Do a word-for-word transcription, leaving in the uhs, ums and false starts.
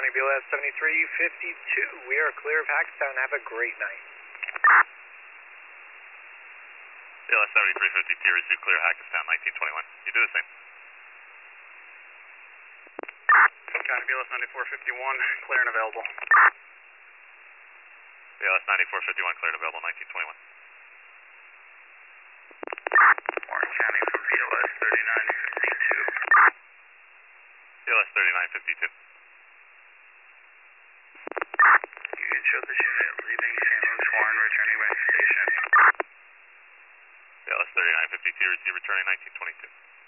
County B L S seventy-three fifty-two. We are clear of Hackettstown. Have a great night. B L S seventy-three fifty-two, receive clear Hackettstown, nineteen twenty-one. You do the same. County B L S ninety-four fifty-one, clear and available. B L S ninety-four fifty-one, clear and available, nineteen twenty-one. Warren County from B L S thirty-nine fifty-two. B L S thirty-nine fifty-two. You can show this unit leaving Saint Louis Warren, returning back to station. B L S thirty-nine fifty-two, receive returning nineteen twenty-two.